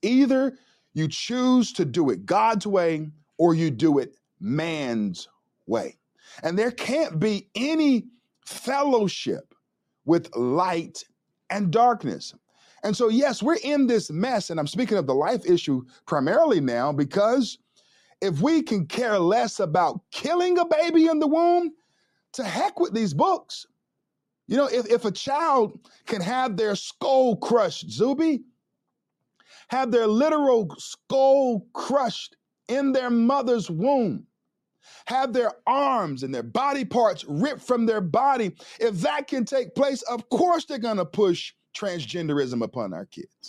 Either you choose to do it God's way or you do it man's way. And there can't be any fellowship with light and darkness. And so, yes, we're in this mess. And I'm speaking of the life issue primarily now, because if we can care less about killing a baby in the womb, to heck with these books. You know, if a child can have their skull crushed, Zuby, have their literal skull crushed in their mother's womb, have their arms and their body parts ripped from their body, if that can take place, of course they're going to push transgenderism upon our kids.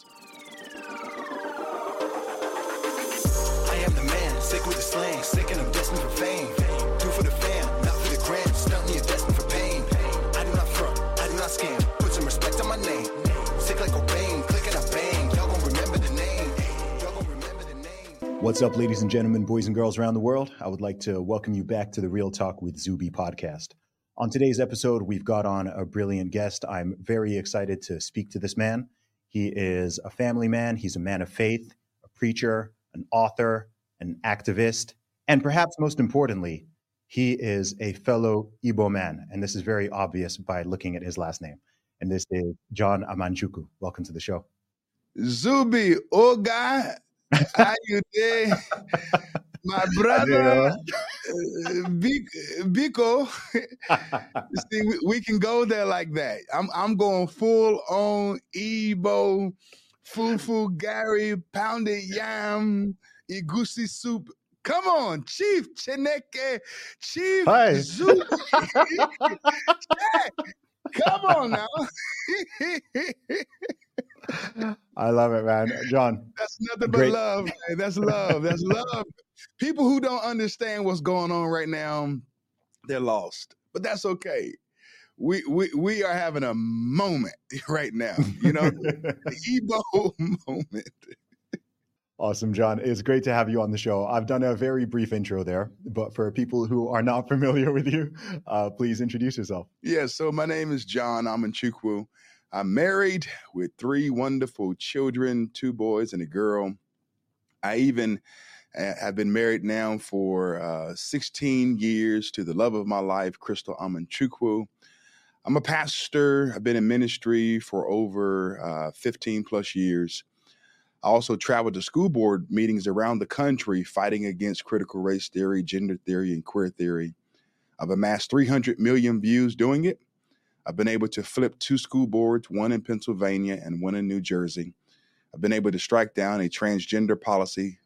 I am the man, sick with the slang, sick and I'm destined for fame. Do for the fam, not for the gram, stunting you're destined for pain. I do not front, I do not scam, put some respect on my name. Sick like Cobain, click and I bang, y'all gon' remember the name. Y'all gon' remember the name. What's up, ladies and gentlemen, boys and girls around the world? I would like to welcome you back to the Real Talk with Zuby podcast. On today's episode, we've got on a brilliant guest. I'm very excited to speak to this man. He is a family man. He's a man of faith, a preacher, an author, an activist, and perhaps most importantly, he is a fellow Igbo man. And this is very obvious by looking at his last name. And this is John Amanchukwu. Welcome to the show. Zuby, oh God, how you doing? My brother, Biko. See, we can go there like that. I'm going full on Igbo, fufu, Gary, pounded yam, egusi soup. Come on, Chief Chineke, Chief Zuby. Come on now. I love it, man. John. That's nothing but love, man. That's love. That's love. People who don't understand what's going on right now, they're lost. But that's okay. We are having a moment right now, you know, the Igbo moment. Awesome, John. It's great to have you on the show. I've done a very brief intro there, but for people who are not familiar with you, please introduce yourself. Yeah, so my name is John Amanchukwu. I'm married with 3 wonderful children, 2 boys and a girl. I even have been married now for 16 years to the love of my life, Crystal Amanchukwu. I'm a pastor. I've been in ministry for over 15 plus years. I also traveled to school board meetings around the country fighting against critical race theory, gender theory, and queer theory. I've amassed 300 million views doing it. I've been able to flip 2 school boards, 1 in Pennsylvania and 1 in New Jersey. I've been able to strike down a transgender policy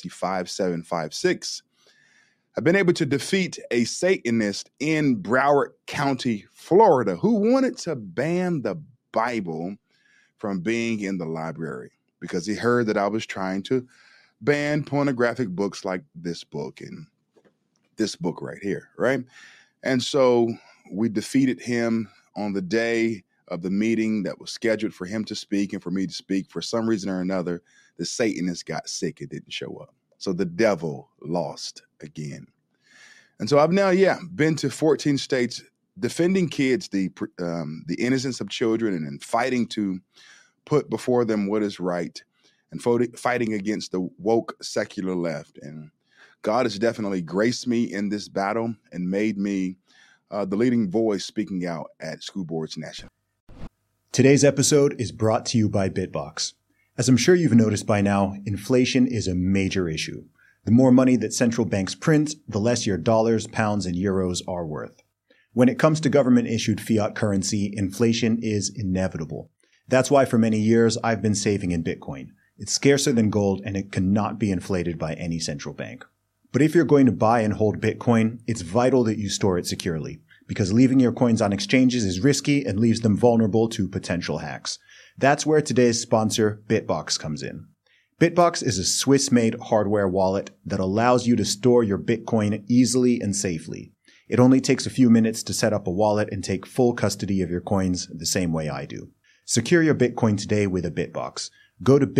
5756. I've been able to defeat a Satanist in Broward County, Florida, who wanted to ban the Bible from being in the library because he heard that I was trying to ban pornographic books like this book and this book right here, right? And so we defeated him on the day of the meeting that was scheduled for him to speak and for me to speak. For some reason or another, the Satanist got sick. It didn't show up. So the devil lost again. And so I've now, been to 14 states defending kids, the innocence of children, and fighting to put before them what is right and fighting against the woke secular left. And God has definitely graced me in this battle and made me the leading voice speaking out at School Boards National. Today's episode is brought to you by BitBox. As I'm sure you've noticed by now, inflation is a major issue. The more money that central banks print, the less your dollars, pounds, and euros are worth. When it comes to government-issued fiat currency, inflation is inevitable. That's why for many years, I've been saving in Bitcoin. It's scarcer than gold, and it cannot be inflated by any central bank. But if you're going to buy and hold Bitcoin, it's vital that you store it securely, because leaving your coins on exchanges is risky and leaves them vulnerable to potential hacks. That's where today's sponsor, BitBox, comes in. BitBox is a Swiss-made hardware wallet that allows you to store your Bitcoin easily and safely. It only takes a few minutes to set up a wallet and take full custody of your coins the same way I do. Secure your Bitcoin today with a BitBox. Go to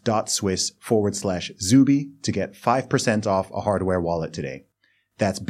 bitbox.swiss/Zuby to get 5% off a hardware wallet today. That's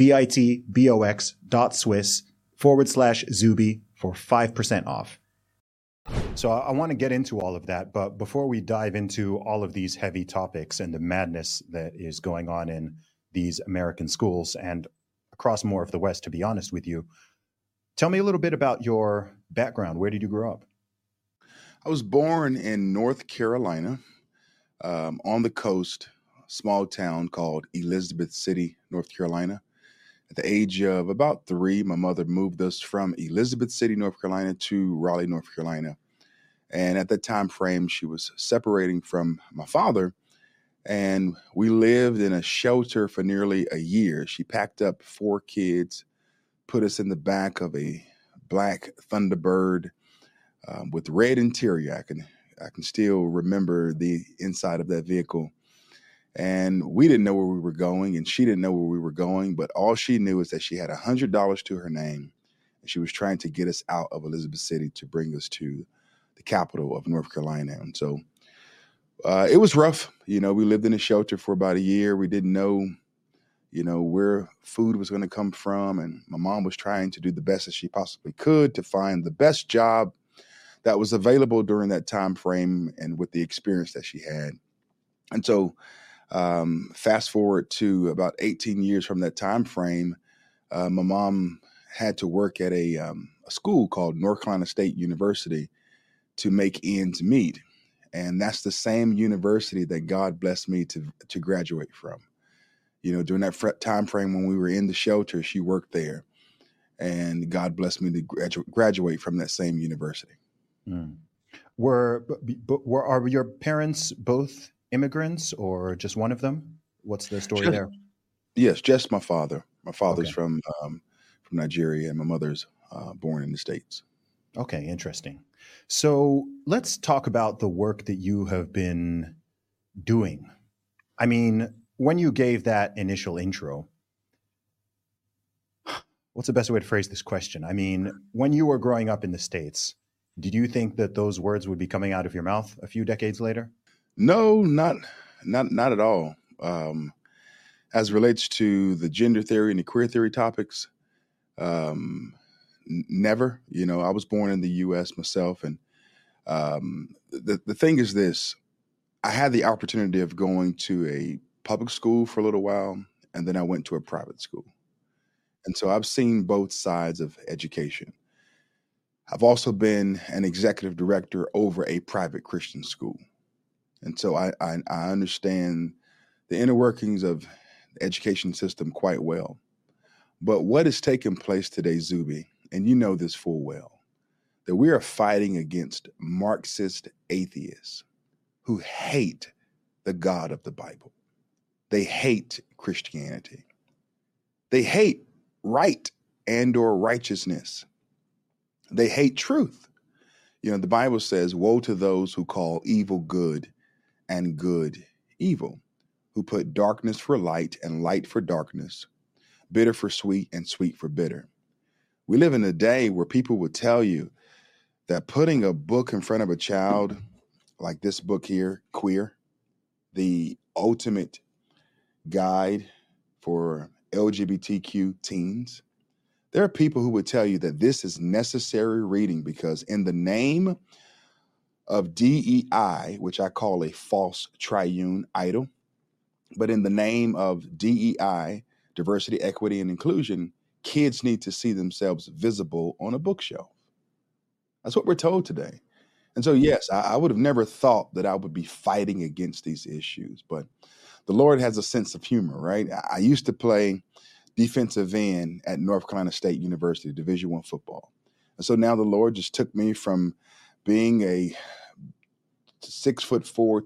bitbox.swiss/Zuby for 5% off. So I want to get into all of that, but before we dive into all of these heavy topics and the madness that is going on in these American schools and across more of the West, to be honest with you, tell me a little bit about your background. Where did you grow up? I was born in North Carolina, on the coast, a small town called Elizabeth City, North Carolina. At the age of about 3, my mother moved us from Elizabeth City, North Carolina to Raleigh, North Carolina. And at that time frame, she was separating from my father, and we lived in a shelter for nearly a year. She packed up 4 kids, put us in the back of a black Thunderbird with red interior. I can still remember the inside of that vehicle. And we didn't know where we were going, and she didn't know where we were going, but all she knew is that she had $100 to her name, and she was trying to get us out of Elizabeth City to bring us to the capital of North Carolina. And so it was rough. We lived in a shelter for about a year. We didn't know, where food was going to come from. And my mom was trying to do the best that she possibly could to find the best job that was available during that time frame and with the experience that she had. And so fast forward to about 18 years from that time frame, my mom had to work at a school called North Carolina State University to make ends meet. And that's the same university that God blessed me to graduate from. During that time frame when we were in the shelter, she worked there, and God blessed me to graduate from that same university. Mm. Are your parents both immigrants or just one of them? What's the story there? Yes, just my father. My father's from Nigeria, and my mother's born in the States. Okay, interesting. So let's talk about the work that you have been doing. I mean, when you gave that initial intro, what's the best way to phrase this question? I mean, when you were growing up in the States, did you think that those words would be coming out of your mouth a few decades later? No, not at all. As relates to the gender theory and the queer theory topics, never. I was born in the U.S. myself, and the thing is this: I had the opportunity of going to a public school for a little while, and then I went to a private school, and so I've seen both sides of education. I've also been an executive director over a private Christian school. And so I understand the inner workings of the education system quite well. But what is taking place today, Zuby, and you know this full well, that we are fighting against Marxist atheists who hate the God of the Bible. They hate Christianity. They hate right and or righteousness. They hate truth. The Bible says, woe to those who call evil good and good evil, who put darkness for light and light for darkness, bitter for sweet and sweet for bitter. We live in a day where people would tell you that putting a book in front of a child, like this book here, Queer, the ultimate guide for LGBTQ teens, there are people who would tell you that this is necessary reading because in the name of DEI, which I call a false triune idol, but in the name of DEI, diversity, equity, and inclusion, kids need to see themselves visible on a bookshelf. That's what we're told today. And so, yes, I would have never thought that I would be fighting against these issues, but the Lord has a sense of humor, right? I used to play defensive end at North Carolina State University, Division I football. And so now the Lord just took me from being a 6'4",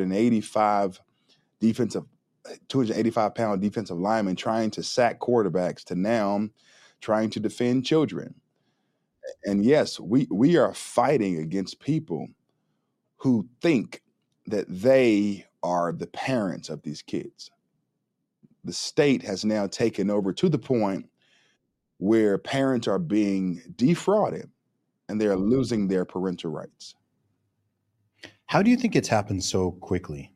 285-pound defensive lineman trying to sack quarterbacks to now trying to defend children. And yes, we are fighting against people who think that they are the parents of these kids. The state has now taken over to the point where parents are being defrauded and they're losing their parental rights. How do you think it's happened so quickly?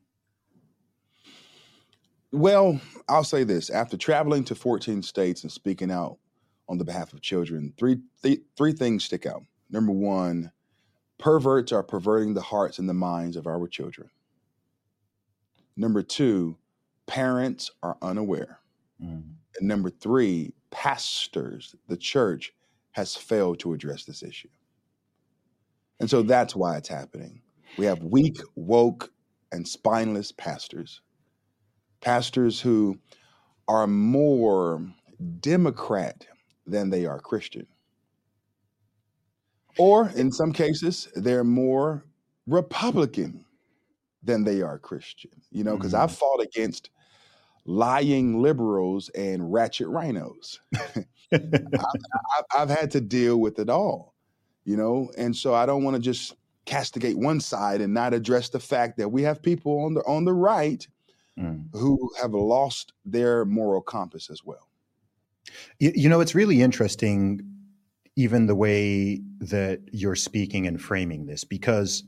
Well, I'll say this. After traveling to 14 states and speaking out on the behalf of children, three things stick out. Number one, perverts are perverting the hearts and the minds of our children. Number 2, parents are unaware. And number 3, pastors, the church, has failed to address this issue. And so that's why it's happening. We have weak, woke, and spineless pastors. Pastors who are more Democrat than they are Christian. Or in some cases, they're more Republican than they are Christian. You know, because I've fought against lying liberals and ratchet rhinos. I've had to deal with it all, you know, and so I don't want to just castigate one side and not address the fact that we have people on the right who have lost their moral compass as well. You know, it's really interesting, even the way that you're speaking and framing this, because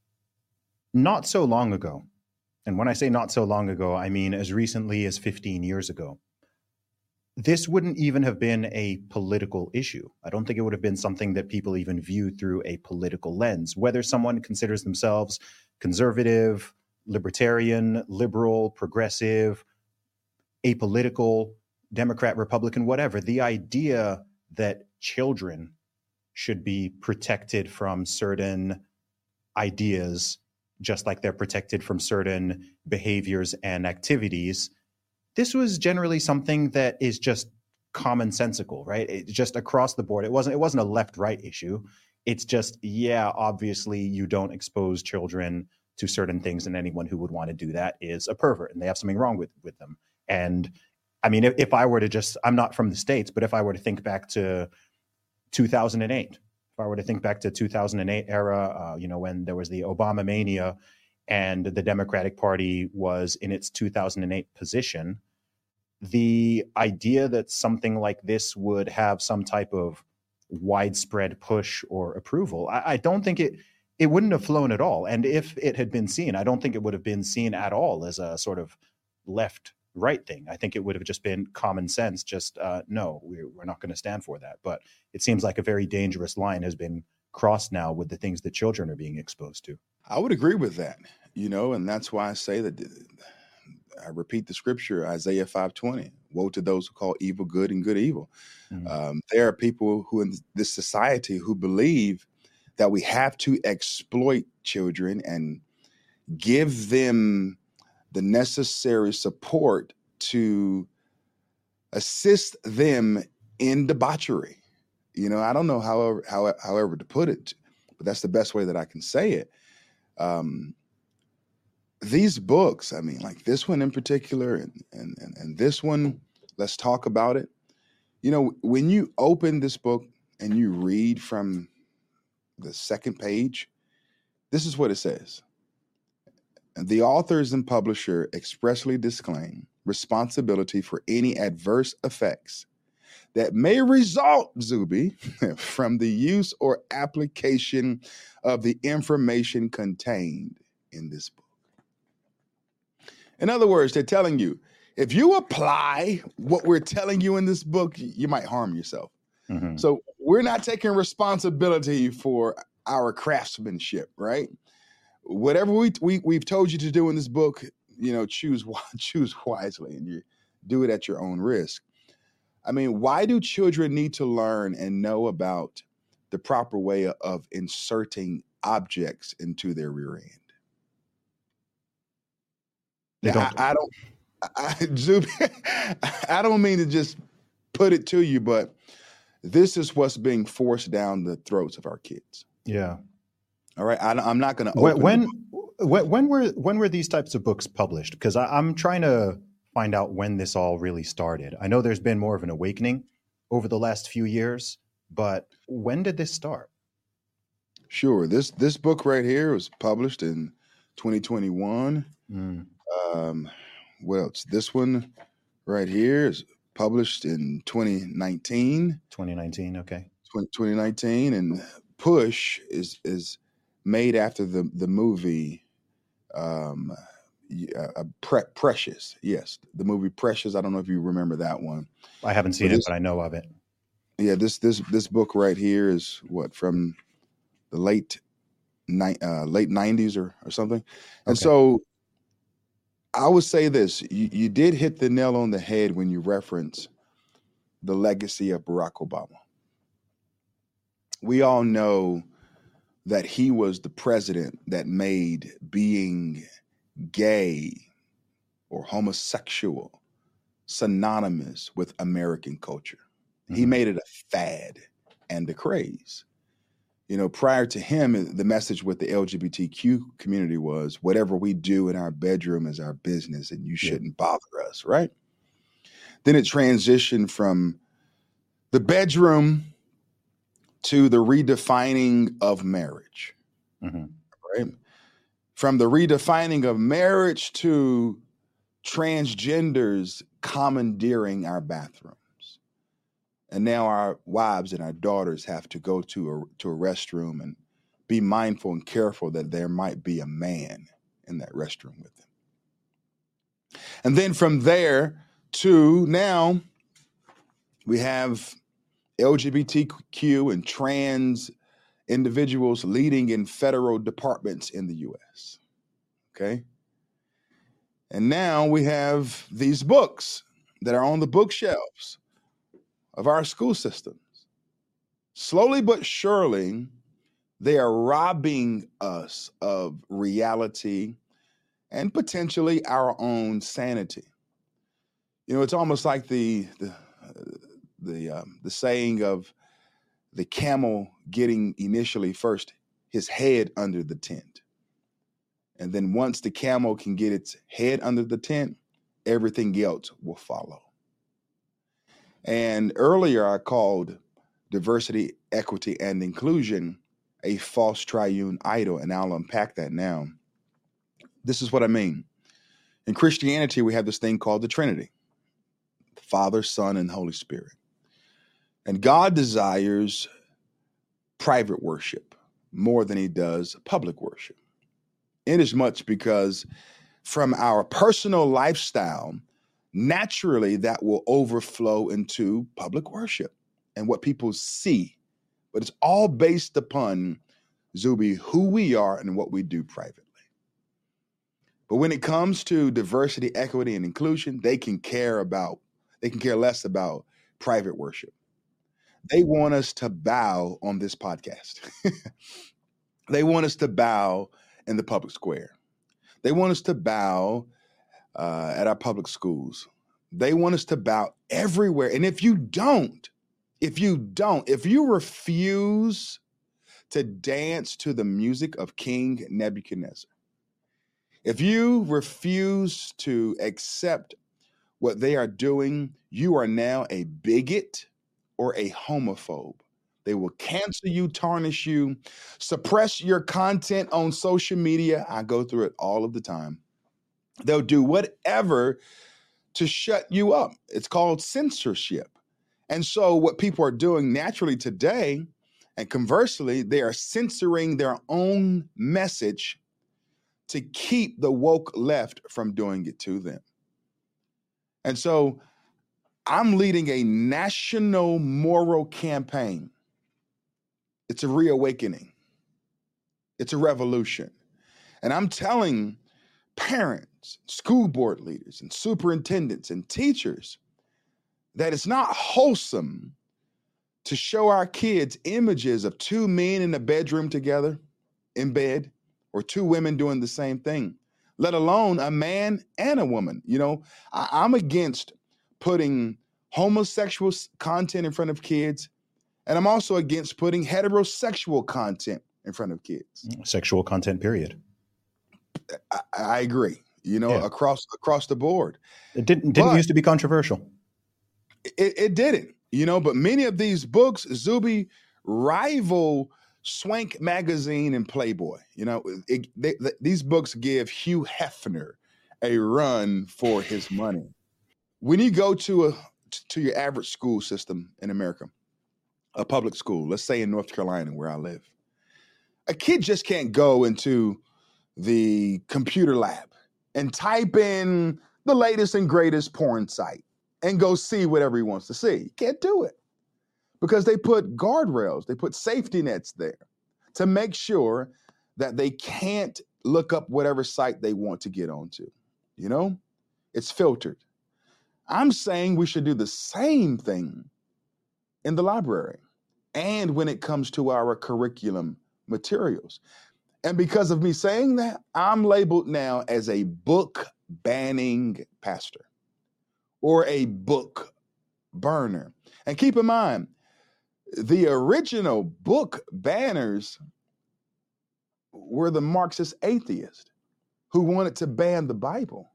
not so long ago, and when I say not so long ago, I mean as recently as 15 years ago, this wouldn't even have been a political issue. I don't think it would have been something that people even view through a political lens. Whether someone considers themselves conservative, libertarian, liberal, progressive, apolitical, Democrat, Republican, whatever, the idea that children should be protected from certain ideas, just like they're protected from certain behaviors and activities, this was generally something that is just commonsensical, right? It just across the board. It wasn't a left-right issue. It's just, yeah, obviously you don't expose children to certain things, and anyone who would want to do that is a pervert, and they have something wrong with them. And I mean, if I were to just, I'm not from the States, but if I were to think back to 2008, if I were to think back to 2008 era, you know, when there was the Obama mania and the Democratic Party was in its 2008 position, the idea that something like this would have some type of widespread push or approval, I don't think it wouldn't have flown at all. And if it had been seen, I don't think it would have been seen at all as a sort of left-right thing. I think it would have just been common sense, just no, we're not going to stand for that. But it seems like a very dangerous line has been crossed now with the things that children are being exposed to. I would agree with that, you know, and that's why I say that I repeat the scripture, Isaiah 5:20, woe to those who call evil good and good evil. There are people who in this society who believe that we have to exploit children and give them the necessary support to assist them in debauchery. You know, I don't know however to put it, but that's the best way that I can say it. These books, I mean, like this one in particular, and this one, let's talk about it. You know, when you open this book and you read from the second page, this is what it says. The authors and publisher expressly disclaim responsibility for any adverse effects that may result, Zuby, from the use or application of the information contained in this book. In other words, they're telling you, if you apply what we're telling you in this book, you might harm yourself. Mm-hmm. So we're not taking responsibility for our craftsmanship, right? Whatever we've told you to do in this book, you know, choose wisely, and you do it at your own risk. I mean, why do children need to learn and know about the proper way of inserting objects into their rear end? I don't mean to just put it to you, but this is what's being forced down the throats of our kids. Yeah. All right. I'm not going to open. When were these types of books published? Because I'm trying to find out when this all really started. I know there's been more of an awakening over the last few years, but when did this start? Sure. This book right here was published in 2021. What else? This one right here is published in 2019. 2019, okay. 2019, and Push is made after the movie Precious. Yes, the movie Precious. I don't know if you remember that one. I haven't seen it, but I know of it. Yeah, this book right here is what, from the late late 90s or something. And Okay. so I would say this, you did hit the nail on the head when you reference the legacy of Barack Obama. We all know that he was the president that made being gay or homosexual synonymous with American culture. He Mhm. made it a fad and a craze. You know, prior to him, the message with the LGBTQ community was whatever we do in our bedroom is our business and you Yeah. shouldn't bother us, right? Then it transitioned from the bedroom to the redefining of marriage, Mhm. right? From the redefining of marriage to transgenders commandeering our bathrooms. And now our wives and our daughters have to go to a restroom and be mindful and careful that there might be a man in that restroom with them. And then from there to now, we have LGBTQ and trans individuals leading in federal departments in the US. Okay. And now we have these books that are on the bookshelves of our school systems. Slowly but surely, they are robbing us of reality and potentially our own sanity. You know, it's almost like the saying of the camel getting initially first his head under the tent. And then once the camel can get its head under the tent, everything else will follow. And earlier I called diversity, equity, and inclusion a false triune idol, and I'll unpack that now. This is what I mean. In Christianity, we have this thing called the Trinity, the Father, Son, and Holy Spirit. And God desires private worship more than he does public worship. Inasmuch because from our personal lifestyle, naturally that will overflow into public worship and what people see. But it's all based upon, Zuby, who we are and what we do privately. But when it comes to diversity, equity, and inclusion, they can care less about private worship. They want us to bow on this podcast. They want us to bow in the public square. They want us to bow at our public schools. They want us to bow everywhere. And if you refuse to dance to the music of King Nebuchadnezzar, if you refuse to accept what they are doing, you are now a bigot or a homophobe. They will cancel you, tarnish you, suppress your content on social media. I go through it all of the time. They'll do whatever to shut you up. It's called censorship. And so what people are doing naturally today, and conversely, they are censoring their own message to keep the woke left from doing it to them. And so I'm leading a national moral campaign. It's a reawakening. It's a revolution. And I'm telling parents, school board leaders, and superintendents and teachers that it's not wholesome to show our kids images of two men in a bedroom together in bed or two women doing the same thing, let alone a man and a woman. You know, I'm against putting homosexual content in front of kids, and I'm also against putting heterosexual content in front of kids. Sexual content, period. I agree, you know, Yeah. across the board. It didn't But used to be controversial. it didn't, you know, but many of these books, Zuby, rival Swank Magazine and Playboy. You know, these books give Hugh Hefner a run for his money. When you go to your average school system in America, a public school, let's say in North Carolina where I live, a kid just can't go into the computer lab and type in the latest and greatest porn site and go see whatever he wants to see. You can't do it because they put guardrails, they put safety nets there to make sure that they can't look up whatever site they want to get onto. You know, it's filtered. I'm saying we should do the same thing in the library and when it comes to our curriculum materials. And because of me saying that, I'm labeled now as a book banning pastor or a book burner. And keep in mind, the original book banners were the Marxist atheists who wanted to ban the Bible,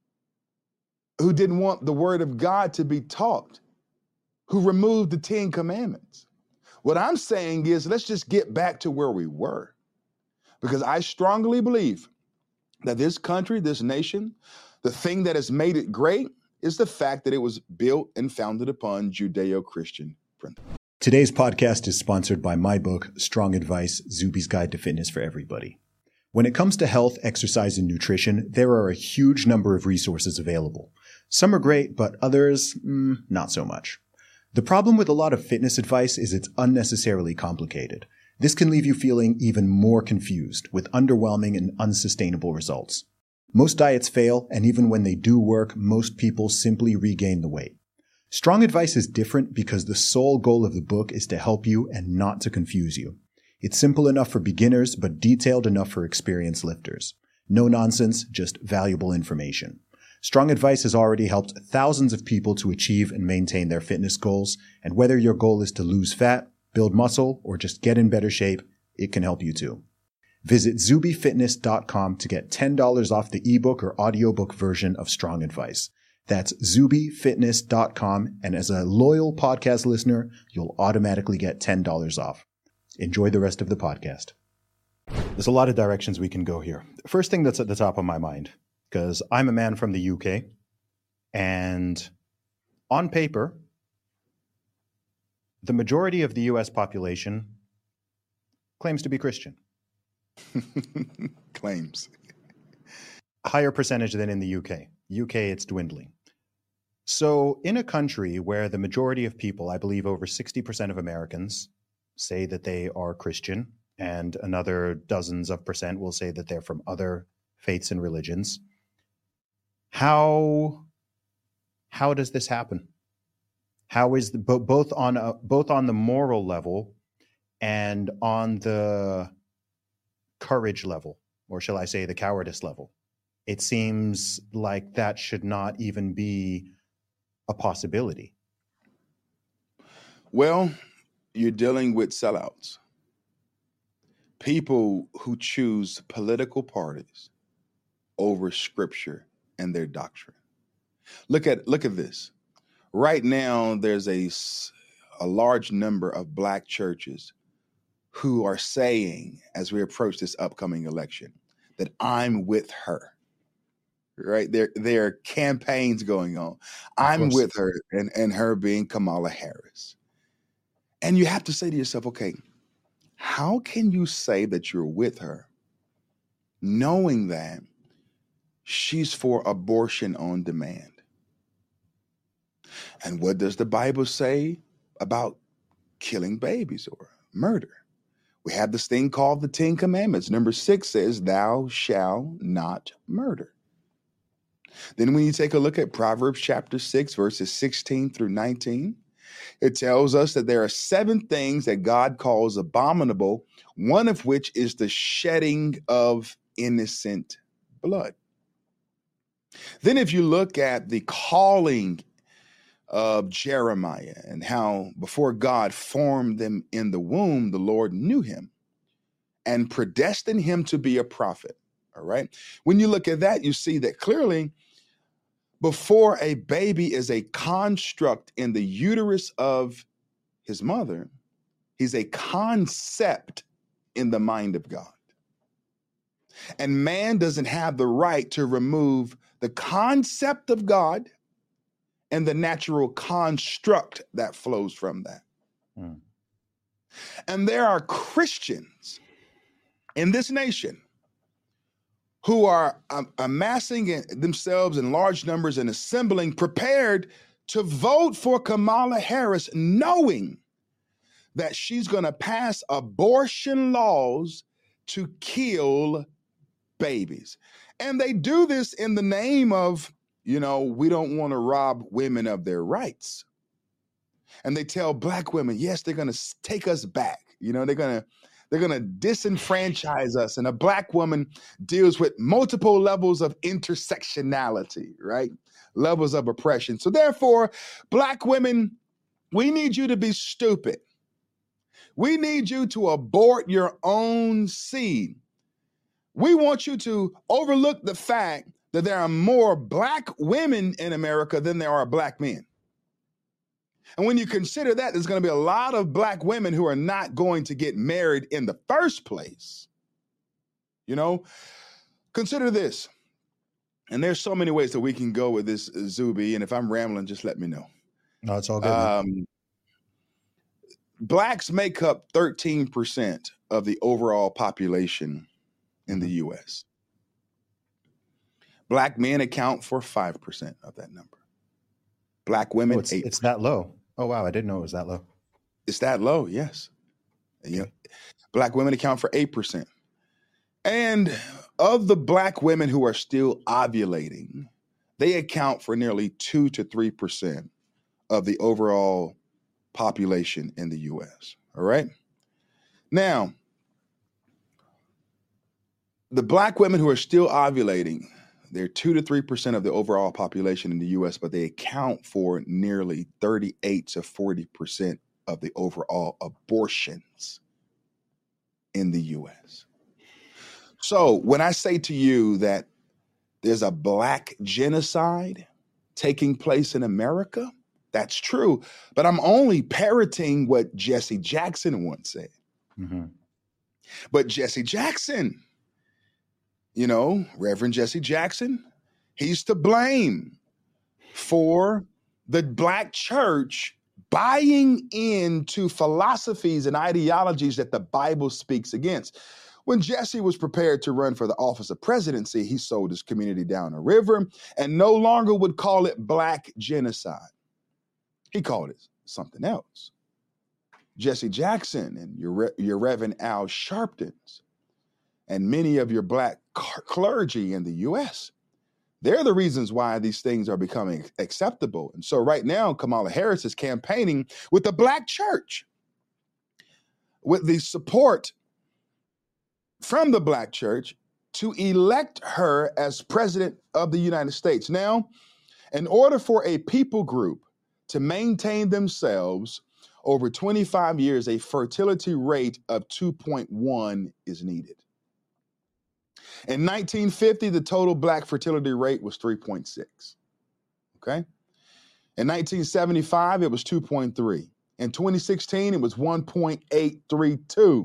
who didn't want the word of God to be taught, who removed the 10 commandments. What I'm saying is, let's just get back to where we were. Because I strongly believe that this country, this nation, the thing that has made it great is the fact that it was built and founded upon Judeo-Christian principles. Today's podcast is sponsored by my book, Strong Advice, Zuby's Guide to Fitness for Everybody. When it comes to health, exercise, and nutrition, there are a huge number of resources available. Some are great, but others, not so much. The problem with a lot of fitness advice is it's unnecessarily complicated. This can leave you feeling even more confused with underwhelming and unsustainable results. Most diets fail, and even when they do work, most people simply regain the weight. Strong Advice is different because the sole goal of the book is to help you and not to confuse you. It's simple enough for beginners, but detailed enough for experienced lifters. No nonsense, just valuable information. Strong Advice has already helped thousands of people to achieve and maintain their fitness goals, and whether your goal is to lose fat, build muscle, or just get in better shape, it can help you too. Visit zubyfitness.com to get $10 off the ebook or audiobook version of Strong Advice. That's zubyfitness.com, and as a loyal podcast listener, you'll automatically get $10 off. Enjoy the rest of the podcast. There's a lot of directions we can go here. First thing that's at the top of my mind, because I'm a man from the UK, and on paper, the majority of the US population claims to be Christian. Claims. Higher percentage than in the UK. UK, it's dwindling. So in a country where the majority of people, I believe over 60% of Americans, say that they are Christian, and another dozens of percent will say that they're from other faiths and religions, how does this happen? How is both on the moral level and on the courage level, or shall I say the cowardice level? It seems like that should not even be a possibility. Well, you're dealing with sellouts. People who choose political parties over scripture and their doctrine. Look at this. Right now, there's a large number of black churches who are saying, as we approach this upcoming election, that I'm with her. Right? There are campaigns going on. I'm with her, and her being Kamala Harris. And you have to say to yourself, okay, how can you say that you're with her knowing that she's for abortion on demand? And what does the Bible say about killing babies or murder? We have this thing called the 10 Commandments. Number 6 says, thou shalt not murder. Then when you take a look at Proverbs chapter 6, verses 16 through 19, it tells us that there are 7 things that God calls abominable, one of which is the shedding of innocent blood. Then if you look at the calling of Jeremiah and how before God formed them in the womb, the Lord knew him and predestined him to be a prophet. All right. When you look at that, you see that clearly before a baby is a construct in the uterus of his mother, he's a concept in the mind of God. And man doesn't have the right to remove the concept of God and the natural construct that flows from that. And there are Christians in this nation who are amassing themselves in large numbers and assembling, prepared to vote for Kamala Harris, knowing that she's going to pass abortion laws to kill babies. And they do this in the name of, we don't want to rob women of their rights. And they tell Black women, yes, they're going to take us back. They're going to disenfranchise us. And a Black woman deals with multiple levels of intersectionality, right? Levels of oppression. So therefore, Black women, we need you to be stupid. We need you to abort your own seed. We want you to overlook the fact that there are more Black women in America than there are Black men. And when you consider that, there's going to be a lot of Black women who are not going to get married in the first place. Consider this. And there's so many ways that we can go with this, Zuby. And if I'm rambling, just let me know. No, it's all good. Blacks make up 13% of the overall population in the U.S. Black men account for 5% of that number. Black women, 8%. It's that low. Oh, wow. I didn't know it was that low. It's that low, yes. Black women account for 8%. And of the Black women who are still ovulating, they account for nearly 2 to 3% of the overall population in the U.S. All right? Now, the Black women who are still ovulating, they're 2 to 3% of the overall population in the U.S., but they account for nearly 38 to 40% of the overall abortions in the U.S. So when I say to you that there's a Black genocide taking place in America, that's true. But I'm only parroting what Jesse Jackson once said. Mm-hmm. But Jesse Jackson, Reverend Jesse Jackson, he's to blame for the Black church buying into philosophies and ideologies that the Bible speaks against. When Jesse was prepared to run for the office of presidency, he sold his community down a river and no longer would call it Black genocide. He called it something else. Jesse Jackson and your Reverend Al Sharptons and many of your Black clergy in the U.S., they're the reasons why these things are becoming acceptable. And so right now, Kamala Harris is campaigning with the Black church, with the support from the Black church to elect her as president of the United States. Now, in order for a people group to maintain themselves over 25 years, a fertility rate of 2.1 is needed. In 1950, the total Black fertility rate was 3.6. Okay. In 1975, it was 2.3. In 2016, it was 1.832.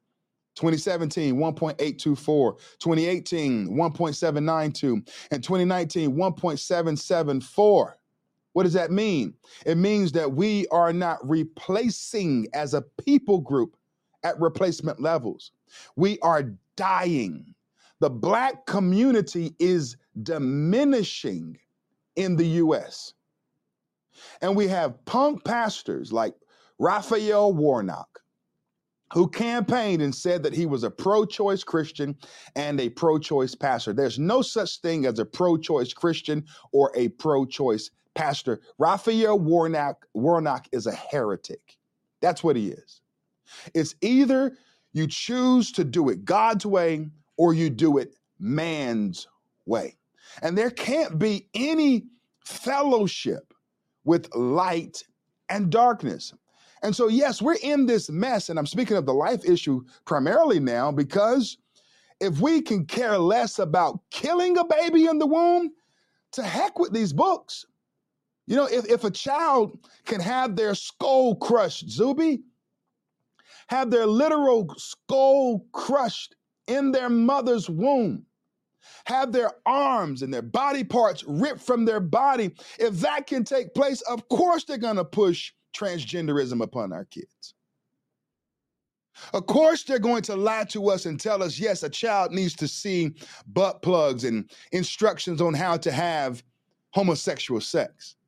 2017, 1.824. 2018, 1.792. And 2019, 1.774. What does that mean? It means that we are not replacing as a people group at replacement levels. We are dying. The Black community is diminishing in the U.S. And we have punk pastors like Raphael Warnock, who campaigned and said that he was a pro-choice Christian and a pro-choice pastor. There's no such thing as a pro-choice Christian or a pro-choice pastor. Raphael Warnock is a heretic. That's what he is. It's either you choose to do it God's way or you do it man's way. And there can't be any fellowship with light and darkness. And so, yes, we're in this mess, and I'm speaking of the life issue primarily now, because if we can care less about killing a baby in the womb, to heck with these books. You know, if a child can have their skull crushed, Zuby, have their literal skull crushed in their mother's womb, have their arms and their body parts ripped from their body, if that can take place, of course they're going to push transgenderism upon our kids. Of course, they're going to lie to us and tell us, yes, a child needs to see butt plugs and instructions on how to have homosexual sex.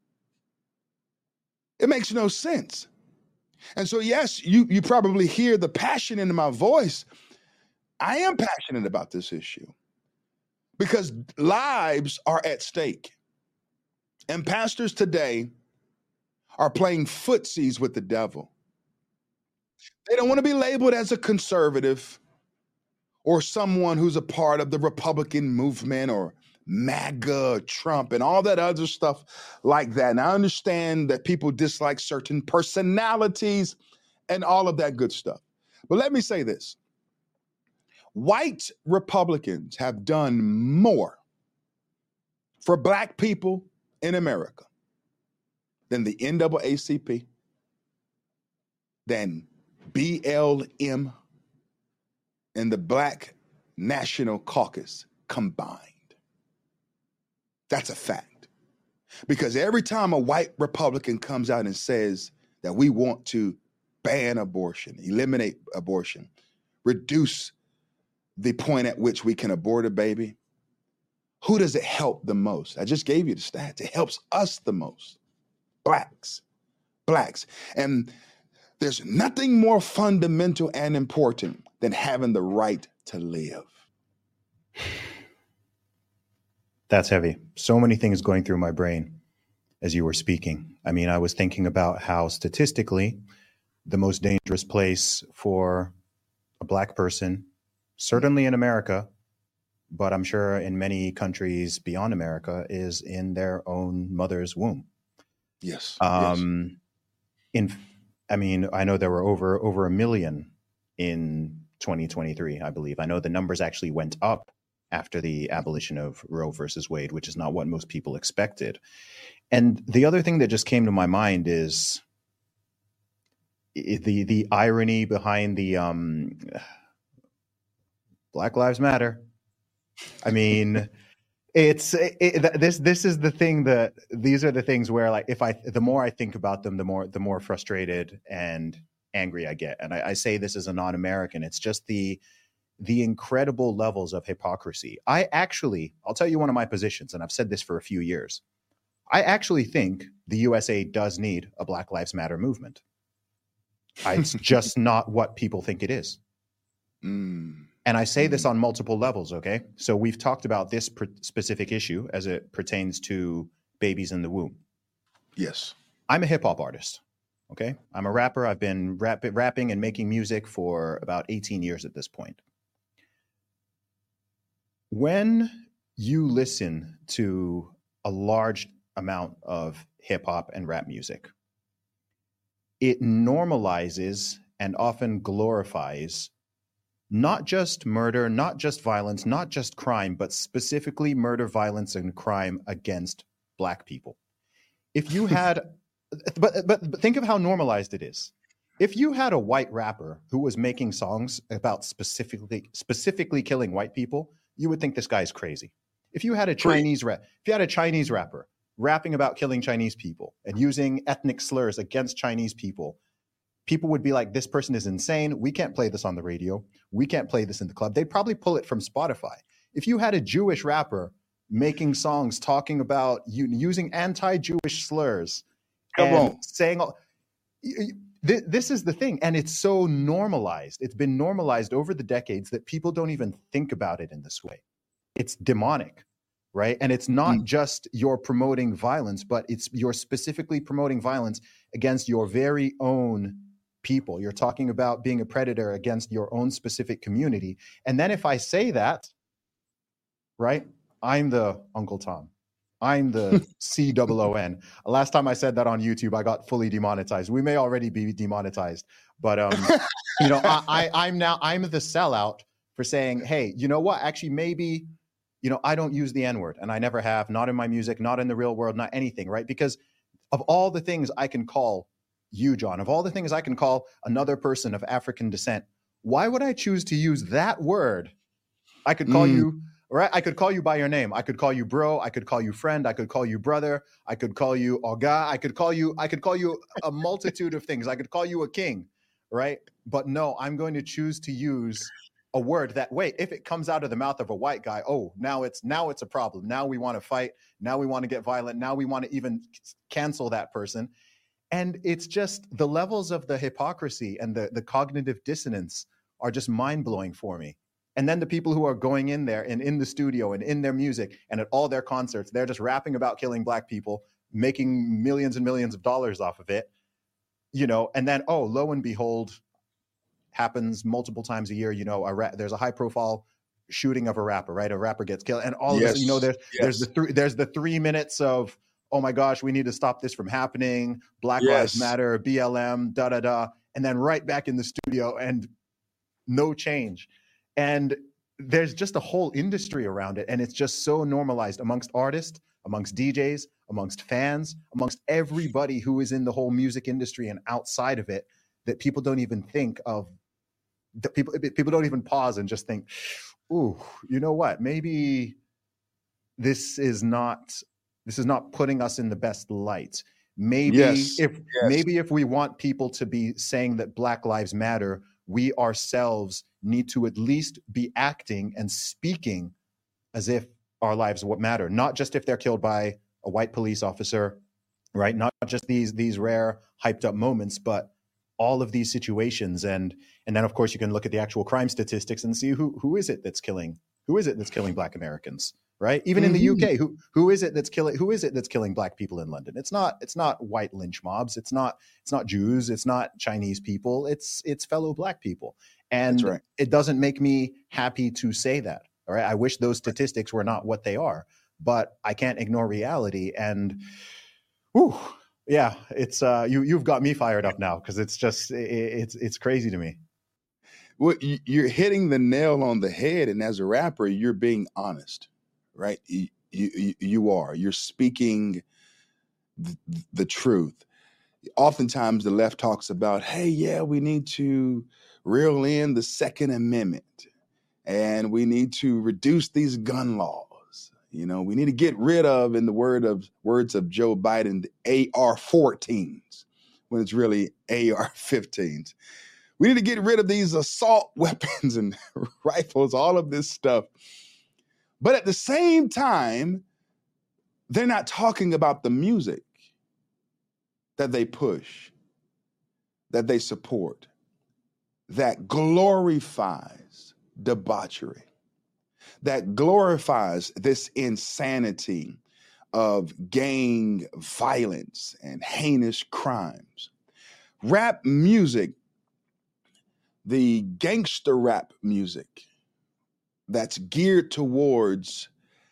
It makes no sense. And so, yes, you probably hear the passion in my voice, I am passionate about this issue because lives are at stake. And pastors today are playing footsies with the devil. They don't want to be labeled as a conservative or someone who's a part of the Republican movement or MAGA, Trump, and all that other stuff like that. And I understand that people dislike certain personalities and all of that good stuff. But let me say this. White Republicans have done more for Black people in America than the NAACP, than BLM, and the Black National Caucus combined. That's a fact. Because every time a white Republican comes out and says that we want to ban abortion, eliminate abortion, reduce the point at which we can abort a baby, who does it help the most? I just gave you the stats. It helps us the most. Blacks. And there's nothing more fundamental and important than having the right to live. That's heavy. So many things going through my brain as you were speaking. I mean, I was thinking about how statistically the most dangerous place for a Black person, certainly in America, but I'm sure in many countries beyond America, is in their own mother's womb. Yes. I mean, I know there were over 1 million in 2023, I believe. I know the numbers actually went up after the abolition of Roe versus Wade, which is not what most people expected. And the other thing that just came to my mind is the irony behind the Black Lives Matter. I mean, this is the thing that these are the things where, like, the more I think about them, the more frustrated and angry I get. And I say this as a non-American. It's just the incredible levels of hypocrisy. I'll tell you one of my positions, and I've said this for a few years. I actually think the USA does need a Black Lives Matter movement. It's just not what people think it is. And I say this on multiple levels, okay? So we've talked about this specific issue as it pertains to babies in the womb. Yes. I'm a hip hop artist, okay? I'm a rapper. I've been rapping and making music for about 18 years at this point. When you listen to a large amount of hip hop and rap music, it normalizes and often glorifies not just murder, not just violence, not just crime, but specifically murder, violence, and crime against Black people. If you had, but think of how normalized it is. If you had a white rapper who was making songs about specifically killing white people, you would think this guy's crazy. If you had a Chinese rapper rapping about killing Chinese people and using ethnic slurs against Chinese people, people would be like, this person is insane. We can't play this on the radio. We can't play this in the club. They'd probably pull it from Spotify. If you had a Jewish rapper making songs talking about using anti-Jewish slurs saying, this is the thing. And it's so normalized. It's been normalized over the decades that people don't even think about it in this way. It's demonic, right? And it's not just you're promoting violence, but you're specifically promoting violence against your very own people. You're talking about being a predator against your own specific community. And then if I say that, right, I'm the Uncle Tom. I'm the COON. Last time I said that on YouTube, I got fully demonetized. We may already be demonetized, but I'm the sellout for saying, hey, you know what? Actually, maybe, I don't use the N-word, and I never have, not in my music, not in the real world, not anything, right? Because of all the things I can call you, John, of all the things I can call another person of African descent, why would I choose to use that word? I could call you, right? I could call you by your name. I could call you bro. I could call you friend. I could call you brother. I could call you Oga. I could call you a multitude of things. I could call you a king, right? But no, I'm going to choose to use a word that, wait, if it comes out of the mouth of a white guy, oh, now it's a problem. Now we want to fight. Now we want to get violent. Now we want to even cancel that person. And it's just the levels of the hypocrisy and the cognitive dissonance are just mind-blowing for me. And then the people who are going in there and in the studio and in their music and at all their concerts, they're just rapping about killing black people, making millions and millions of dollars off of it, and then, oh, lo and behold, happens multiple times a year, there's a high profile shooting of a rapper, right? A rapper gets killed. And all of this, there's the 3 minutes of, oh my gosh, we need to stop this from happening. Black Lives Matter, BLM, da-da-da. And then right back in the studio and no change. And there's just a whole industry around it. And it's just so normalized amongst artists, amongst DJs, amongst fans, amongst everybody who is in the whole music industry and outside of it, that people don't even think of, that people don't even pause and just think, ooh, you know what? Maybe this is not putting us in the best light. Maybe if we want people to be saying that Black Lives Matter, we ourselves need to at least be acting and speaking as if our lives what matter, not just if they're killed by a white police officer, right? Not just these rare hyped up moments, but all of these situations. And then of course you can look at the actual crime statistics and see who is it that's killing Black Americans, right? Even in the UK, who is it that's killing Black people in London? It's not white lynch mobs. It's not Jews. It's not Chinese people. It's fellow Black people. And It doesn't make me happy to say that. All right. I wish those statistics were not what they are, but I can't ignore reality. And it's you've got me fired up now, because it's just it's crazy to me. Well, you're hitting the nail on the head, and as a rapper, you're being honest, right? You're speaking the truth. Oftentimes, the left talks about, hey, yeah, we need to reel in the Second Amendment, and we need to reduce these gun laws. We need to get rid of, in the words of Joe Biden, the AR-14s, when it's really AR-15s. We need to get rid of these assault weapons and rifles, all of this stuff. But at the same time, they're not talking about the music that they push, that they support, that glorifies debauchery, that glorifies this insanity of gang violence and heinous crimes. Rap music, the gangster rap music that's geared towards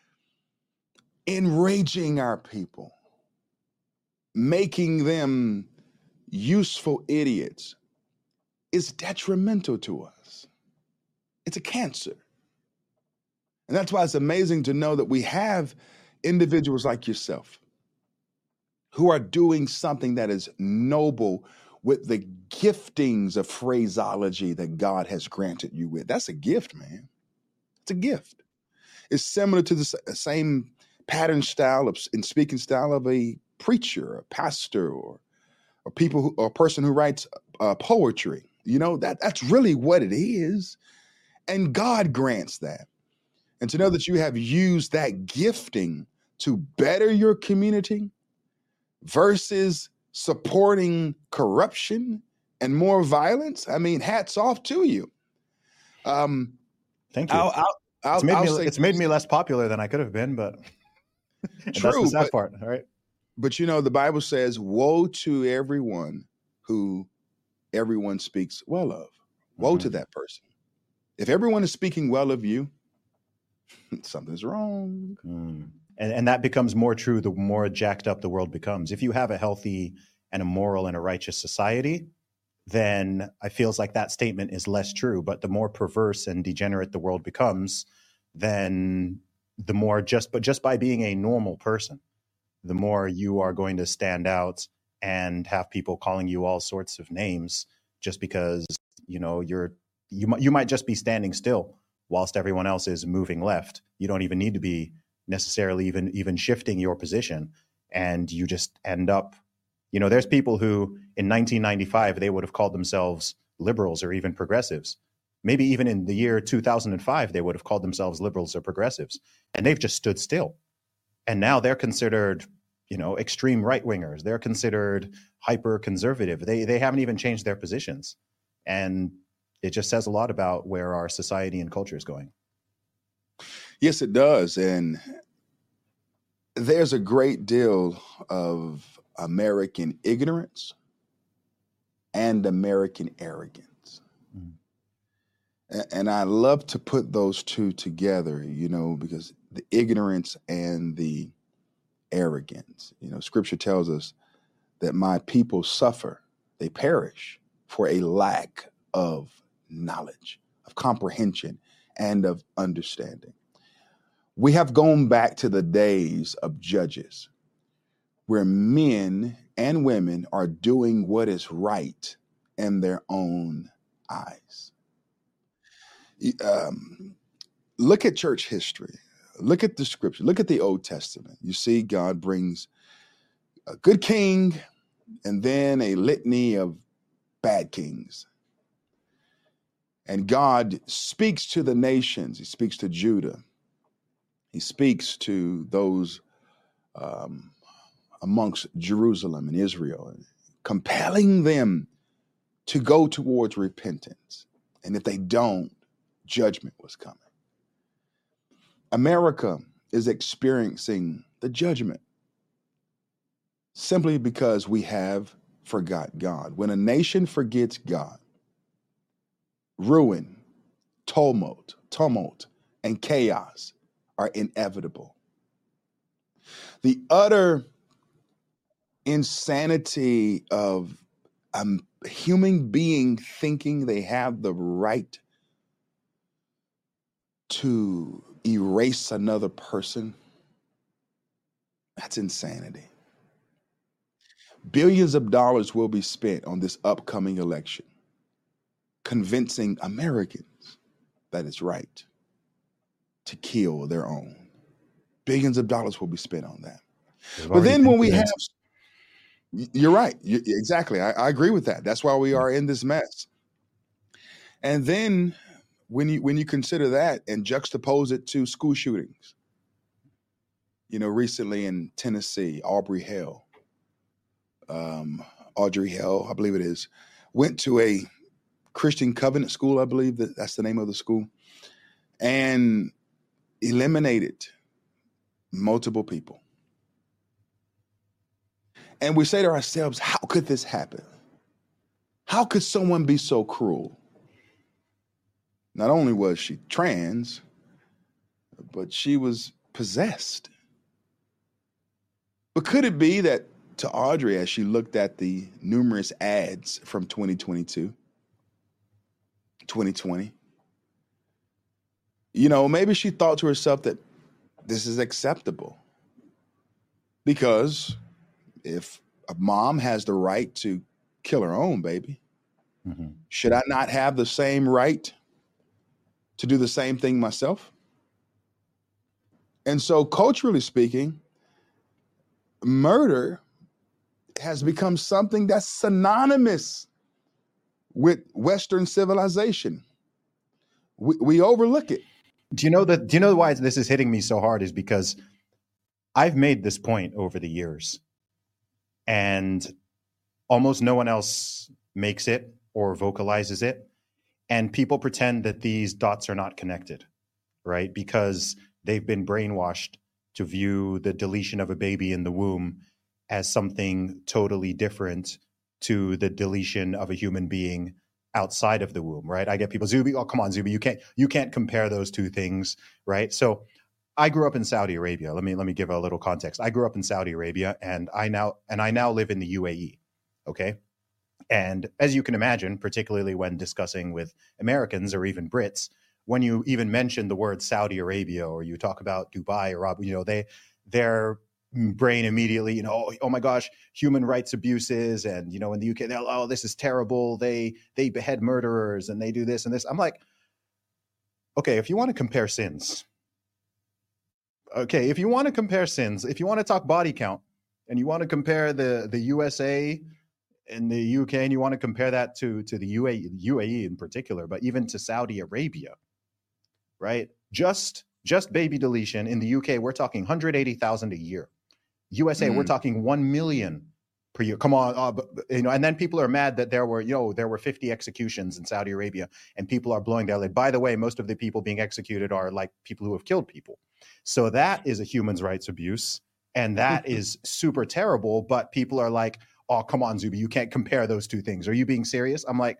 enraging our people, making them useful idiots, is detrimental to us. It's a cancer. And that's why it's amazing to know that we have individuals like yourself who are doing something that is noble with the giftings of phraseology that God has granted you with. That's a gift, man. It's a gift. It's similar to the same pattern style and speaking style of a preacher, a pastor, or a person who writes poetry. That's really what it is. And God grants that. And to know that you have used that gifting to better your community versus supporting corruption and more violence, I mean, hats off to you. Thank you. It's made me less popular than I could have been, but true, that's the sad part. All right. But the Bible says, woe to everyone who everyone speaks well of. Woe to that person. If everyone is speaking well of you, something's wrong. And that becomes more true the more jacked up the world becomes. If you have a healthy and a moral and a righteous society, then it feels like that statement is less true. But the more perverse and degenerate the world becomes, then the more just by being a normal person, the more you are going to stand out and have people calling you all sorts of names just because, you might just be standing still whilst everyone else is moving left. You don't even need to be necessarily even shifting your position, and you just end up, there's people who in 1995, they would have called themselves liberals or even progressives. Maybe even in the year 2005, they would have called themselves liberals or progressives, and they've just stood still. And now they're considered, extreme right-wingers. They're considered hyper conservative. They haven't even changed their positions. And it just says a lot about where our society and culture is going. Yes, it does. And there's a great deal of American ignorance and American arrogance. And I love to put those two together, because the ignorance and the arrogance, scripture tells us that my people suffer, they perish for a lack of knowledge, of comprehension, and of understanding. We have gone back to the days of Judges, where men and women are doing what is right in their own eyes. Look at church history. Look at the scripture. Look at the Old Testament. You see God brings a good king and then a litany of bad kings. And God speaks to the nations. He speaks to Judah. He speaks to those amongst Jerusalem and Israel, compelling them to go towards repentance. And if they don't, judgment was coming. America is experiencing the judgment simply because we have forgot God. When a nation forgets God, ruin, tumult, and chaos are inevitable. The utter insanity of a human being thinking they have the right to erase another person, that's insanity. Billions of dollars will be spent on this upcoming election, convincing Americans that it's right to kill their own. Billions of dollars will be spent on that. But then when we have, you're right, exactly. I agree with that. That's why we are in this mess. And then when you consider that and juxtapose it to school shootings, recently in Tennessee, Audrey Hale, I believe it is, went to a Christian Covenant school, I believe that's the name of the school, and eliminated multiple people. And we say to ourselves, how could this happen? How could someone be so cruel? Not only was she trans, but she was possessed. But could it be that to Audrey, as she looked at the numerous ads from 2022, 2020, maybe she thought to herself that this is acceptable? Because if a mom has the right to kill her own baby, should I not have the same right to do the same thing myself? And so culturally speaking, murder has become something that's synonymous with Western civilization. We overlook it. Do you know why this is hitting me so hard is because I've made this point over the years and almost no one else makes it or vocalizes it. And people pretend that these dots are not connected, right? Because they've been brainwashed to view the deletion of a baby in the womb as something totally different to the deletion of a human being outside of the womb, right? I get people, Zuby, oh, come on, Zuby, you can't compare those two things, right? So I grew up in Saudi Arabia. Let me give a little context. I grew up in Saudi Arabia and I now live in the UAE, okay? And as you can imagine, particularly when discussing with Americans or even Brits, when you even mention the word Saudi Arabia or you talk about Dubai or Abu, their brain immediately, oh my gosh, human rights abuses, and in the UK, oh, this is terrible. They behead murderers and they do this and this. I'm like, okay, if you want to compare sins, if you want to talk body count, and you want to compare the USA and the UK, and you want to compare that to the UAE in particular, but even to Saudi Arabia, right? Just baby deletion in the UK, we're talking 180,000 a year. USA, we're talking 1 million per year. Come on, and then people are mad that there were 50 executions in Saudi Arabia, and people are blowing their lid. By the way, most of the people being executed are like people who have killed people. So that is a human rights abuse, and that is super terrible. But people are like, oh, come on, Zuby, you can't compare those two things. Are you being serious? I'm like,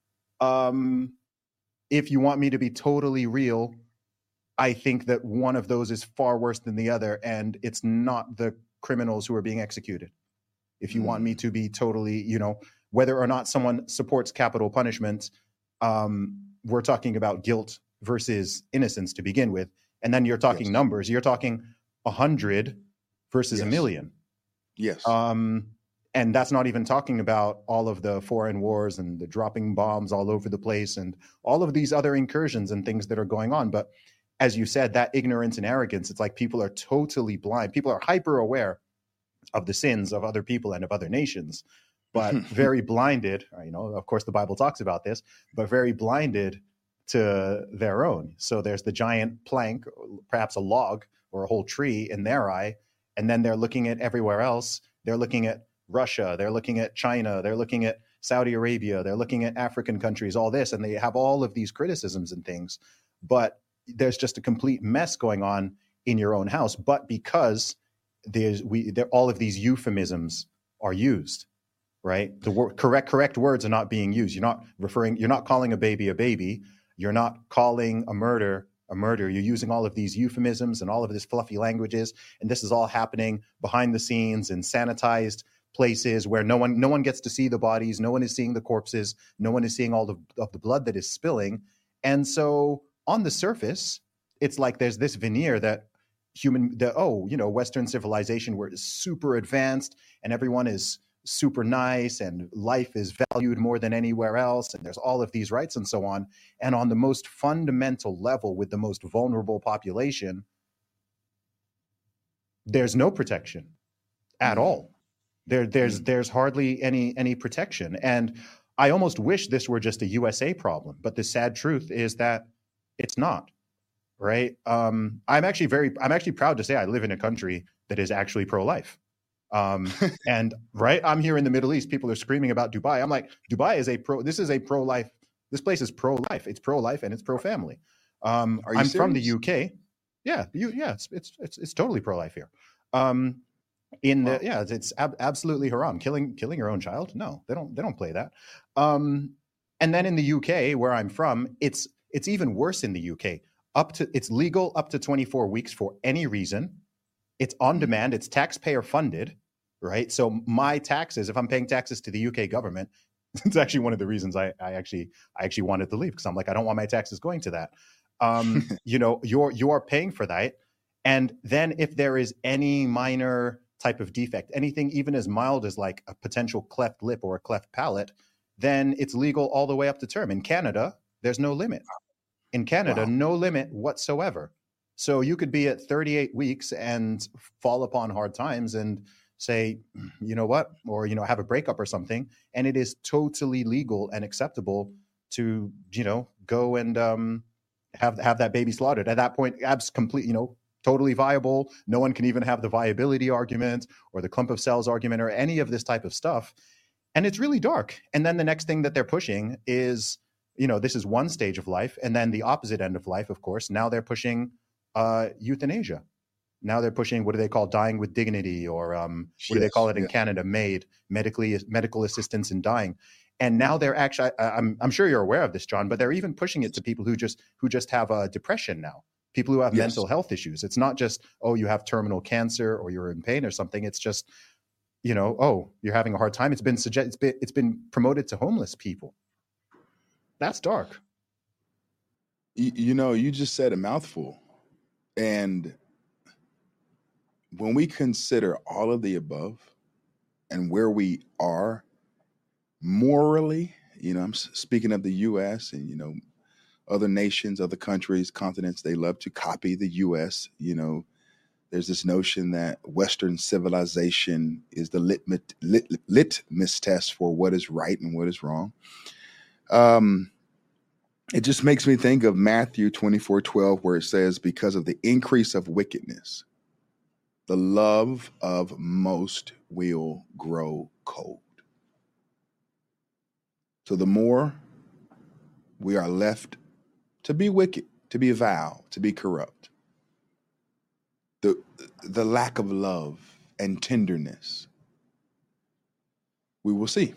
if you want me to be totally real, I think that one of those is far worse than the other, and it's not the criminals who are being executed. If you want me to be totally, whether or not someone supports capital punishment, we're talking about guilt versus innocence to begin with. And then you're talking numbers. You're talking 100 versus a million. Yes. And that's not even talking about all of the foreign wars and the dropping bombs all over the place and all of these other incursions and things that are going on. But as you said, that ignorance and arrogance, it's like people are totally blind. People are hyper aware of the sins of other people and of other nations, but very blinded, of course the Bible talks about this, but very blinded to their own. So there's the giant plank, perhaps a log or a whole tree in their eye, and then they're looking at everywhere else. They're looking at Russia, they're looking at China, they're looking at Saudi Arabia, they're looking at African countries, all this, and they have all of these criticisms and things, but there's just a complete mess going on in your own house. But because all of these euphemisms are used, right? The correct words are not being used. You're not calling a baby. You're not calling a murder a murder. You're using all of these euphemisms and all of this fluffy languages. And this is all happening behind the scenes in sanitized places where no one gets to see the bodies. No one is seeing the corpses. No one is seeing all of the blood that is spilling. And so on the surface, it's like there's this veneer that Western civilization where it's super advanced and everyone is super nice and life is valued more than anywhere else. And there's all of these rights and so on. And on the most fundamental level with the most vulnerable population, there's no protection at all. There's hardly any protection. And I almost wish this were just a USA problem, but the sad truth is that it's not. Right. I'm actually proud to say I live in a country that is actually pro-life. And right, I'm here in the Middle East. People are screaming about Dubai. I'm like, Dubai is this is a pro-life. This place is pro-life. It's pro-life and it's pro-family. I'm serious? From the UK. Yeah. It's totally pro-life here. It's absolutely haram. Killing your own child. No, they don't play that. And then in the UK where I'm from, it's even worse in the UK. It's legal up to 24 weeks for any reason. It's on demand. It's taxpayer funded, right? So my taxes, if I'm paying taxes to the UK government, it's actually one of the reasons I actually wanted to leave, because I'm like, I don't want my taxes going to that. You are paying for that. And then if there is any minor type of defect, anything even as mild as like a potential cleft lip or a cleft palate, then it's legal all the way up to term. In Canada, there's no limit. In Canada, no limit whatsoever. So you could be at 38 weeks and fall upon hard times and say, you know what, or, have a breakup or something. And it is totally legal and acceptable to, go and have that baby slaughtered. At that point, totally viable. No one can even have the viability argument or the clump of cells argument or any of this type of stuff. And it's really dark. And then the next thing that they're pushing is, this is one stage of life. And then the opposite end of life, of course, now they're pushing euthanasia. Now they're pushing, what do they call, dying with dignity, or what do they call it in Canada, MAID, medical assistance in dying. And now they're actually, I'm sure you're aware of this, John, but they're even pushing it to people who just have depression now, people who have mental health issues. It's not just, you have terminal cancer or you're in pain or something. It's just, you're having a hard time. It's been promoted to homeless people. That's dark. You just said a mouthful. And when we consider all of the above and where we are morally, I'm speaking of the U.S. and, other nations, other countries, continents, they love to copy the U.S. There's this notion that Western civilization is the litmus test for what is right and what is wrong. It just makes me think of Matthew 24:12, where it says, because of the increase of wickedness. the love of most will grow cold. So the more we are left to be wicked, to be vile, to be corrupt, the lack of love and tenderness, we will see.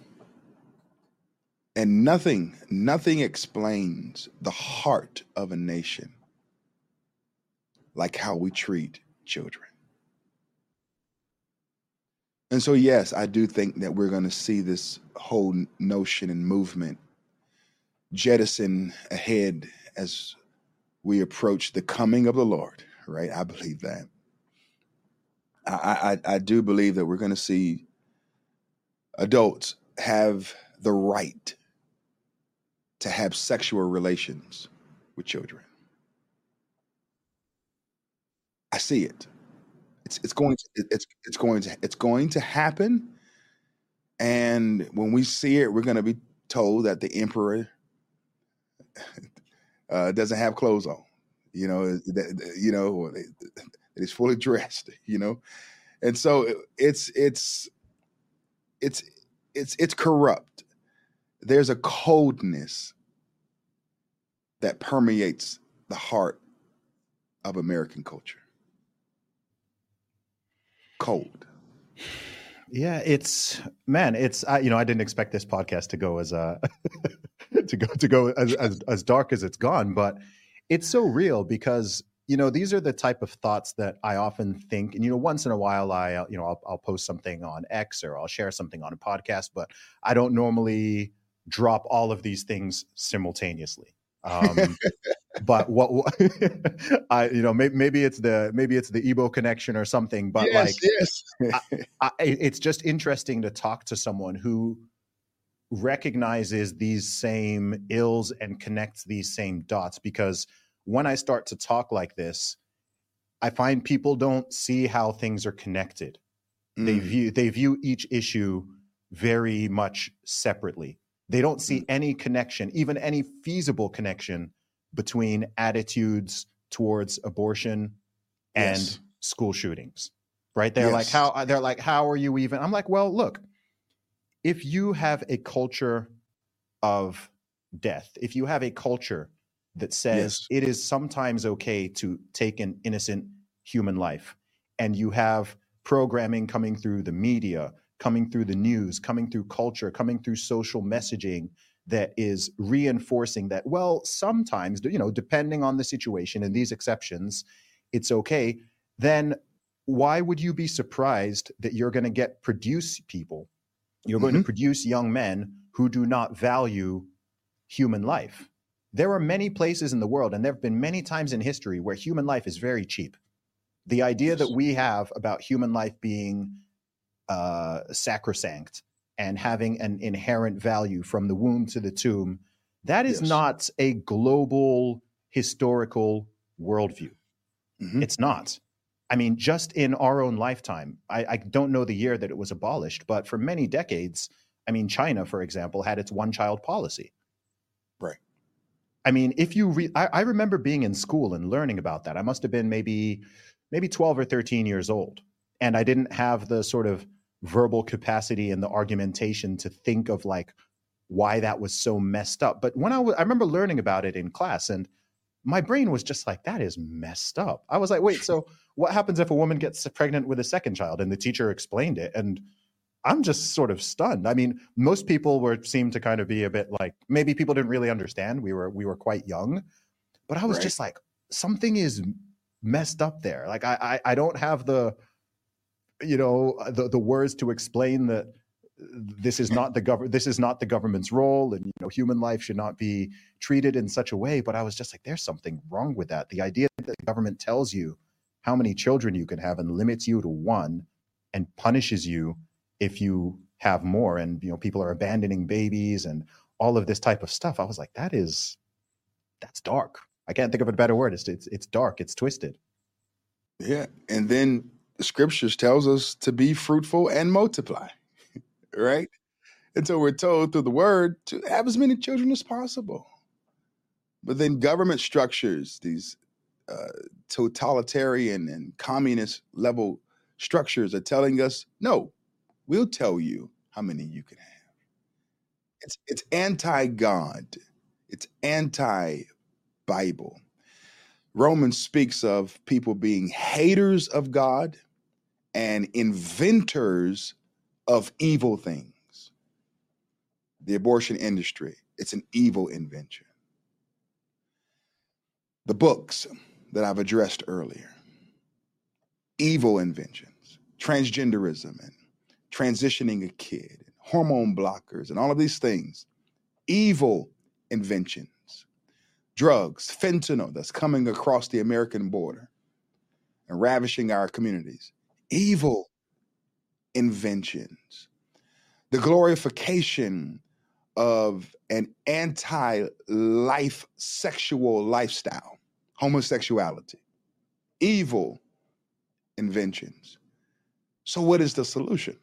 And nothing explains the heart of a nation like how we treat children. And so, yes, I do think that we're going to see this whole notion and movement jettison ahead as we approach the coming of the Lord, right? I believe that. I do believe that we're going to see adults have the right to have sexual relations with children. I see it. It's going to happen, and when we see it, we're going to be told that the emperor doesn't have clothes on. That he's fully dressed. And so it's corrupt. There's a coldness that permeates the heart of American culture. Cold. Yeah, I didn't expect this podcast to go as to go as dark as it's gone, but it's so real because these are the type of thoughts that I often think, and once in a while I'll post something on X or I'll share something on a podcast, but I don't normally drop all of these things simultaneously. But maybe it's the Igbo connection or something, but yes. It's just interesting to talk to someone who recognizes these same ills and connects these same dots, because when I start to talk like this, I find people don't see how things are connected. They view each issue very much separately. They don't see any connection, even any feasible connection, between attitudes towards abortion and school shootings. Right? They're like, how are you even? I'm like, well, look, if you have a culture of death, if you have a culture that says it is sometimes okay to take an innocent human life, and you have programming coming through the media, coming through the news, coming through culture, coming through social messaging that is reinforcing that, well, sometimes, depending on the situation and these exceptions, it's okay, then why would you be surprised that you're going to produce people? You're going to produce young men who do not value human life. There are many places in the world, and there have been many times in history where human life is very cheap. The idea that we have about human life being sacrosanct and having an inherent value from the womb to the tomb, that is not a global historical worldview. It's not. I mean, just in our own lifetime, I don't know the year that it was abolished, but for many decades, China, for example, had its one-child policy. Right. I mean, if you I remember being in school and learning about that. I must have been maybe 12 or 13 years old, and I didn't have the sort of verbal capacity and the argumentation to think of why that was so messed up. But when I remember learning about it in class, and my brain was just like, that is messed up. I was like, wait, so what happens if a woman gets pregnant with a second child? And the teacher explained it, and I'm just sort of stunned. I mean, most people seemed to kind of be a bit like, maybe people didn't really understand. We were quite young, but I was just like, something is messed up there. Like I don't have the words to explain that this is not the government's role, and human life should not be treated in such a way. But I was just like, there's something wrong with that. The idea that the government tells you how many children you can have and limits you to one and punishes you if you have more, and people are abandoning babies and all of this type of stuff. I was like, that's dark. I can't think of a better word. It's dark. It's twisted. Yeah. And then the scriptures tells us to be fruitful and multiply, right? And so we're told through the word to have as many children as possible. But then government structures, these totalitarian and communist level structures are telling us, no, we'll tell you how many you can have. It's anti-God. It's anti-Bible. Romans speaks of people being haters of God and inventors of evil things. The abortion industry, it's an evil invention. The books that I've addressed earlier, evil inventions, transgenderism and transitioning a kid, and hormone blockers and all of these things, evil inventions. Drugs, fentanyl that's coming across the American border and ravishing our communities, evil inventions. The glorification of an anti-life sexual lifestyle, homosexuality, evil inventions. So what is the solution?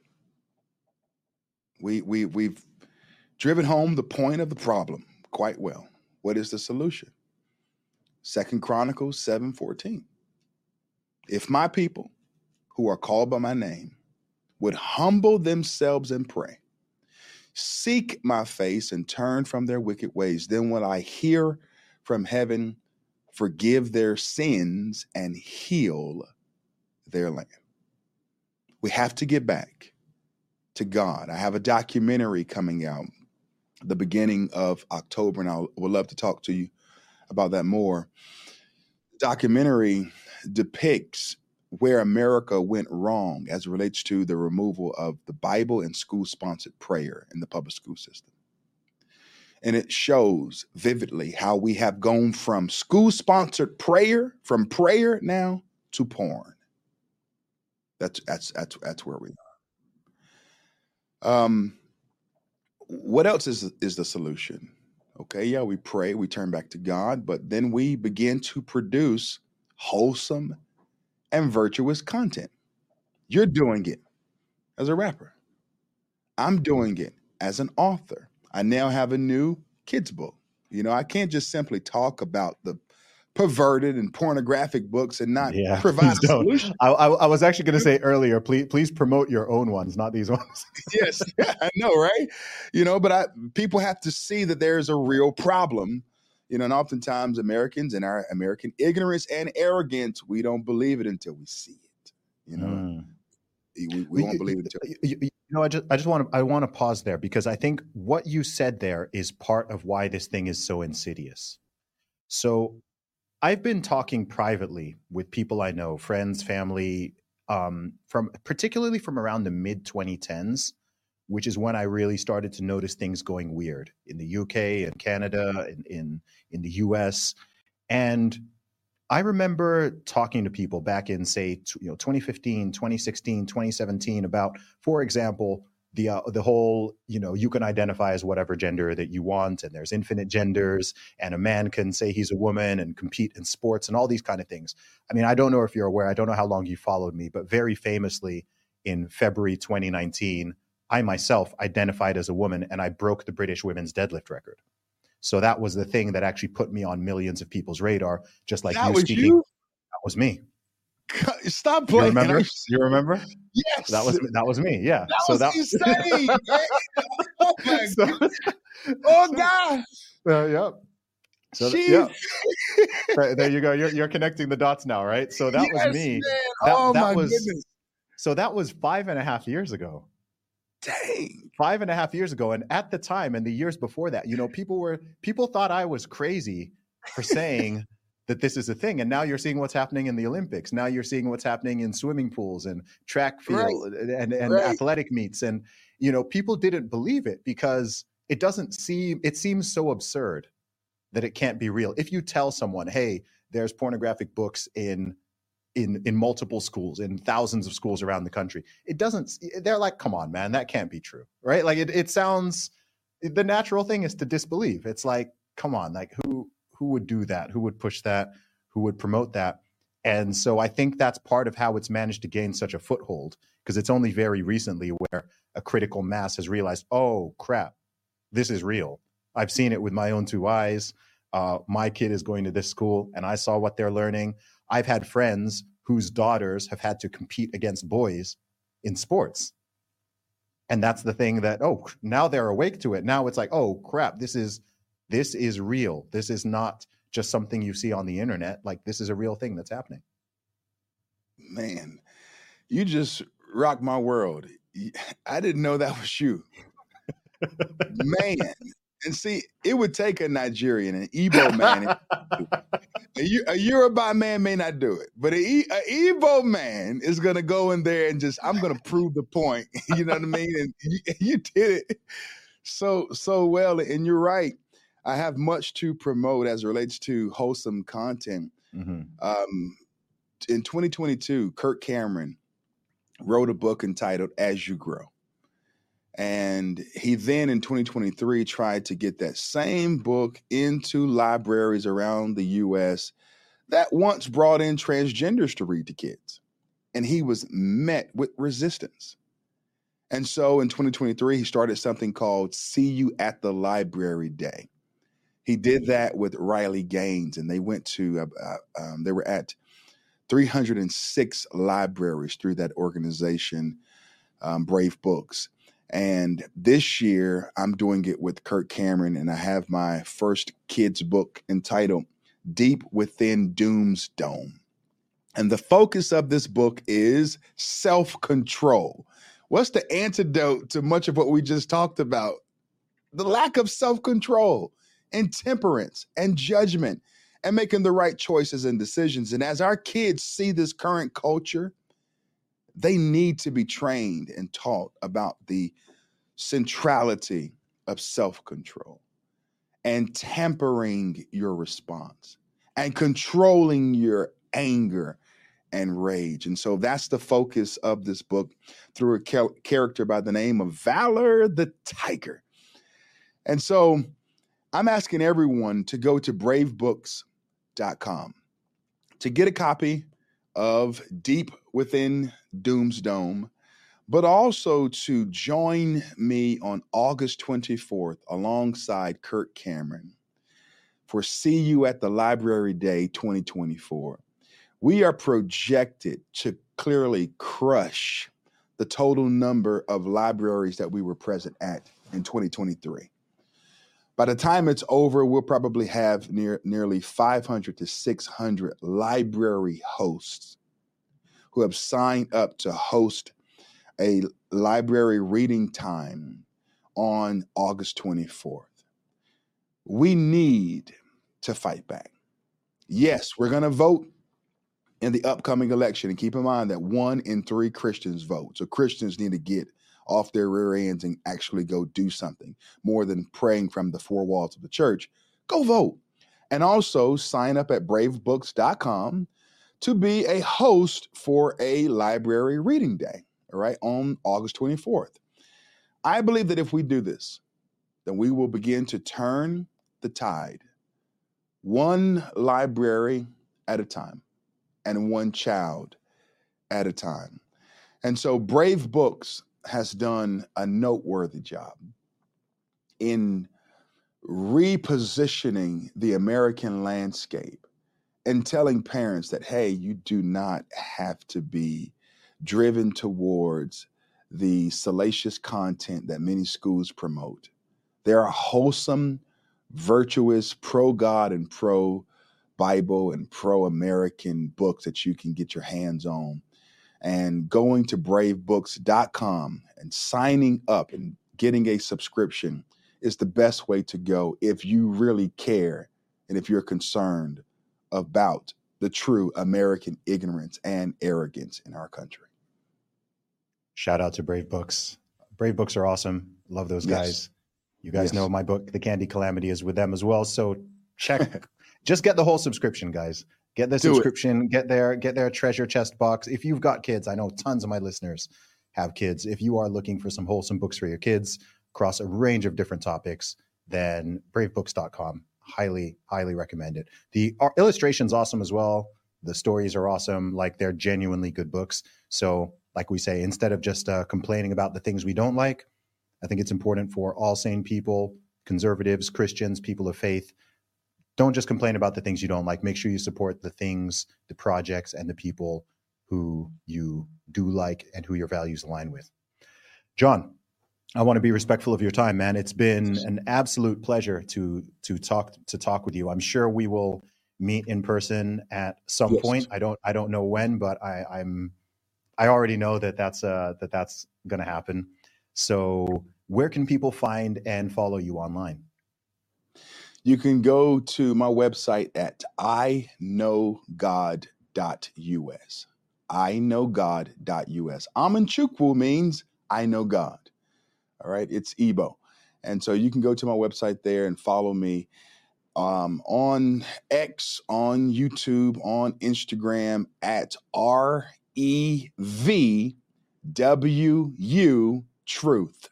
We've driven home the point of the problem quite well. What is the solution? 2 Chronicles 7:14. If my people who are called by my name would humble themselves and pray, seek my face and turn from their wicked ways, then will I hear from heaven, forgive their sins, and heal their land. We have to get back to God. I have a documentary coming out the beginning of October, and I would love to talk to you about that more. The documentary depicts where America went wrong as it relates to the removal of the Bible and school-sponsored prayer in the public school system. And it shows vividly how we have gone from school-sponsored prayer, from prayer now to porn. That's where we are. What else is the solution? Okay, yeah, we pray, we turn back to God, but then we begin to produce wholesome and virtuous content. You're doing it as a rapper. I'm doing it as an author. I now have a new kids book. You know, I can't just simply talk about the perverted and pornographic books and not provide a solution. I was actually going to say earlier, please promote your own ones, not these ones. Yes, I know, right? You know, but people have to see that there is a real problem. You know, and oftentimes Americans and our American ignorance and arrogance, we don't believe it until we see it. You know, we won't believe it until. You know, I want to pause there because I think what you said there is part of why this thing is so insidious. So I've been talking privately with people I know, friends, family, particularly from around the mid 2010s, which is when I really started to notice things going weird in the UK and Canada, in the US. And I remember talking to people back in, say, 2015, 2016, 2017 about, for example, the whole, you can identify as whatever gender that you want, and there's infinite genders, and a man can say he's a woman and compete in sports and all these kind of things. I mean, I don't know if you're aware, I don't know how long you followed me, but very famously in February 2019, I myself identified as a woman and I broke the British women's deadlift record. So that was the thing that actually put me on millions of people's radar, just like that you was speaking. You? That was me. Stop playing. You remember? Yes. That was me. Yeah. That was insane. Oh my God. Oh God. Yeah. So there you go. You're connecting the dots now, right? So that was me. Goodness. So that was 5.5 years ago. Dang. 5.5 years ago. And at the time and the years before that, people thought I was crazy for saying that this is a thing. And now you're seeing what's happening in the Olympics. Now you're seeing what's happening in swimming pools and track field and athletic meets. And, people didn't believe it because it seems so absurd that it can't be real. If you tell someone, hey, there's pornographic books in multiple schools, in thousands of schools around the country, they're like, come on, man, that can't be true. Right. Like it sounds, the natural thing is to disbelieve. It's like, come on, like who would do that? Who would push that? Who would promote that? And so I think that's part of how it's managed to gain such a foothold, because it's only very recently where a critical mass has realized, oh crap, this is real. I've seen it with my own two eyes. My kid is going to this school and I saw what they're learning. I've had friends whose daughters have had to compete against boys in sports. And that's the thing that, oh, now they're awake to it. Now it's like, oh crap, this is real. This is not just something you see on the internet. Like, this is a real thing that's happening. Man, you just rocked my world. I didn't know that was you. Man. And see, it would take a Nigerian, an Igbo man. A Yoruba man may not do it, but an Igbo man is going to go in there and I'm going to prove the point. You know what I mean? And you did it so well. And you're right. I have much to promote as it relates to wholesome content. Mm-hmm. In 2022, Kirk Cameron wrote a book entitled As You Grow. And he then in 2023 tried to get that same book into libraries around the U.S. that once brought in transgenders to read to kids. And he was met with resistance. And so in 2023, he started something called See You at the Library Day. He did that with Riley Gaines, and they went to, they were at 306 libraries through that organization, Brave Books. And this year, I'm doing it with Kirk Cameron, and I have my first kids book entitled Deep Within Doom's Dome. And the focus of this book is self-control. What's the antidote to much of what we just talked about? The lack of self-control and temperance and judgment and making the right choices and decisions. And as our kids see this current culture, they need to be trained and taught about the centrality of self-control and tempering your response and controlling your anger and rage. And so that's the focus of this book through a character by the name of Valor the Tiger. And so I'm asking everyone to go to bravebooks.com to get a copy of Deep Within Doom's Dome, but also to join me on August 24th alongside Kirk Cameron for See You at the Library Day 2024. We are projected to clearly crush the total number of libraries that we were present at in 2023. By the time it's over, we'll probably have nearly 500 to 600 library hosts who have signed up to host a library reading time on August 24th. We need to fight back. Yes, we're going to vote in the upcoming election. And keep in mind that 1 in 3 Christians vote. So Christians need to get off their rear ends and actually go do something more than praying from the 4 walls of the church. Go vote. And also sign up at bravebooks.com to be a host for a library reading day, all right, on August 24th. I believe that if we do this, then we will begin to turn the tide, one library at a time and one child at a time. And so Brave Books has done a noteworthy job in repositioning the American landscape and telling parents that, hey, you do not have to be driven towards the salacious content that many schools promote. There are wholesome, virtuous, pro-God and pro-Bible and pro-American books that you can get your hands on. And going to bravebooks.com and signing up and getting a subscription is the best way to go if you really care and if you're concerned about the true American ignorance and arrogance in our country. Shout out to Brave Books. Brave Books are awesome. Love those guys. Yes. You guys know my book, The Candy Calamity, is with them as well. So check, just get the whole subscription, guys. Get the subscription, get their treasure chest box. If you've got kids, I know tons of my listeners have kids. If you are looking for some wholesome books for your kids across a range of different topics, then bravebooks.com. Highly, highly recommend it. The illustration's awesome as well. The stories are awesome. Like, they're genuinely good books. So like we say, instead of just complaining about the things we don't like, I think it's important for all sane people, conservatives, Christians, people of faith, don't just complain about the things you don't like. Make sure you support the things, the projects, and the people who you do like and who your values align with. John, I want to be respectful of your time, man. It's been an absolute pleasure to talk with you. I'm sure we will meet in person at some point. I don't know when, but I already know that's going to happen. So where can people find and follow you online? You can go to my website at iknowgod.us. iknowgod.us. Amanchukwu means I know God. All right. It's Igbo. And so you can go to my website there and follow me on X, on YouTube, on Instagram at REVWU Truth.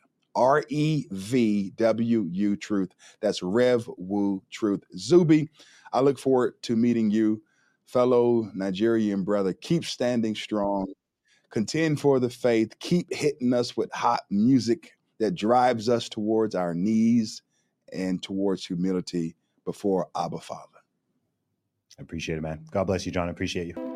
REVWU Truth. That's Rev Wu Truth. Zubi, I look forward to meeting you, fellow Nigerian brother. Keep standing strong. Contend for the faith. Keep hitting us with hot music that drives us towards our knees and towards humility before Abba Father. I appreciate it, man. God bless you, John. I appreciate you.